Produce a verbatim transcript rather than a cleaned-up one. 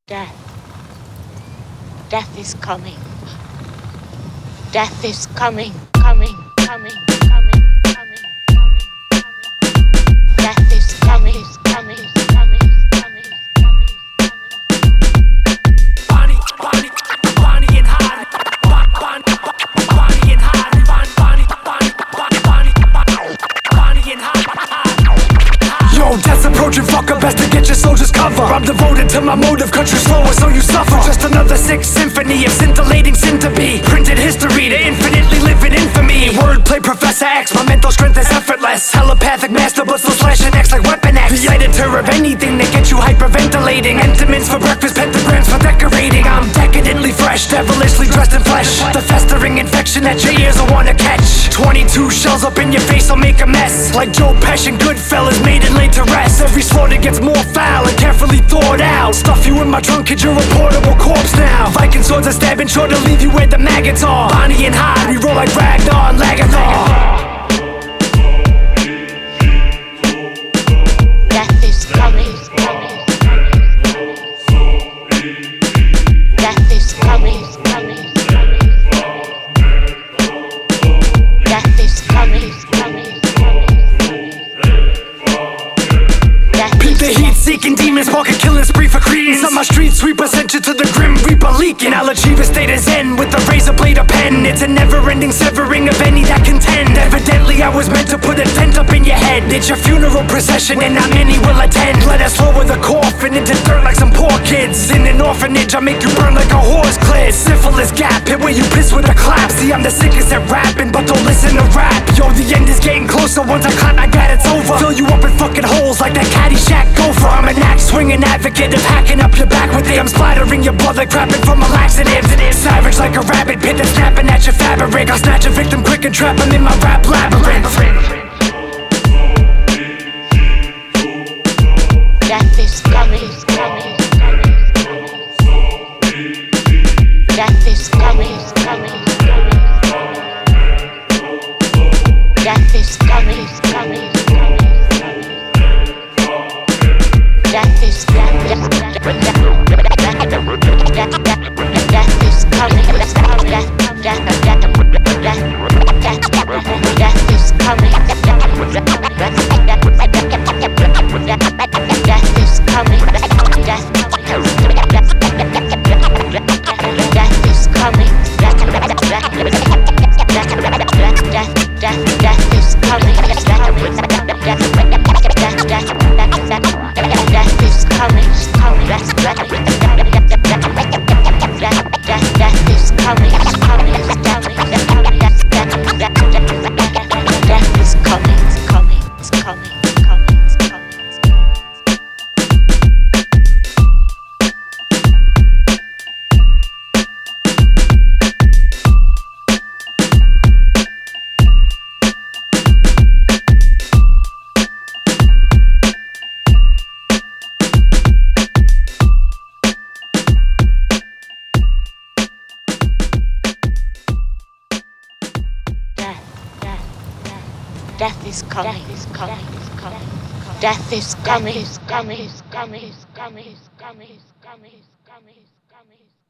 Death. Death is coming. Death is coming, coming, coming, coming, coming, coming, coming. Death is coming, is coming, is coming, is coming, is coming, is coming. Bonnie, Bonnie, Bonnie and Hyde. Bonnie, Bonnie and Hyde. Bonnie, Bonnie, Bonnie, Bonnie, Bonnie and Hyde. Yo, death's approaching, fucker, best to get your soldiers cover. I'm devoted to my motive, country slower, so you suffer. Just another sixth symphony of scintillating sin to be. Printed history to infinitely live in infamy. Wordplay Professor X, my mental strength is effortless. Telepathic master, but still slashing X like Weapon X. The editor of anything that gets you hyperventilating. Entomins for breakfast, pentagrams for decorating. I'm decadently fresh, devilishly dressed in flesh. The festering infection that your ears will wanna catch. Twenty-two shells up in your face, I'll make a mess. Like Joe Pesci and Goodfellas, made and laid to rest. Every slaughter gets more foul and carefully thought out. Stuff you in my trunk, kid, you're a portable corpse now. Viking swords are stabbing sure to leave you where the maggots are. Bonnie and Hyde, we roll like Ragnar and Lagathor. Death is coming, is coming, is coming. Death is coming, is coming, is coming. Death is coming, is coming, is coming. Beat the heat, seeking demons, spark a killing spree for credence. On my street sweeper, sent you to the grim reaper leaking. I'll achieve a state of zen with a razor blade or pen. It's a never-ending severing of any that contend. Evidently I was meant to put a dent up in your head. It's your funeral procession and not many will attend. Let us lower the coffin into dirt like some poor kids. In an orphanage I make you burn like a horse clit. Syphilis gap, hit where you piss with a clap. See I'm the sickest at rapping, but don't listen to rap. Yo, the end is getting closer, once I clap my gat it's over. Fill you up in fucking holes like that Caddyshack gopher. I'm an axe swinging advocate of hacking up your back with it. I'm splattering your blood like crapping from a laxative. Savage like a rabbit pit that's snapping at your fabric. I'll snatch a victim quick and trap him in my rap labyrinth. Death is coming, is coming, is coming, is coming. Death is coming, is coming, is coming. Death is coming, is coming, is coming. Death is coming, death is coming, death is coming, death is coming, death is coming, Death is coming, is coming, is coming. Death is coming, is coming, is coming, is coming, is coming, is coming, is coming, is coming.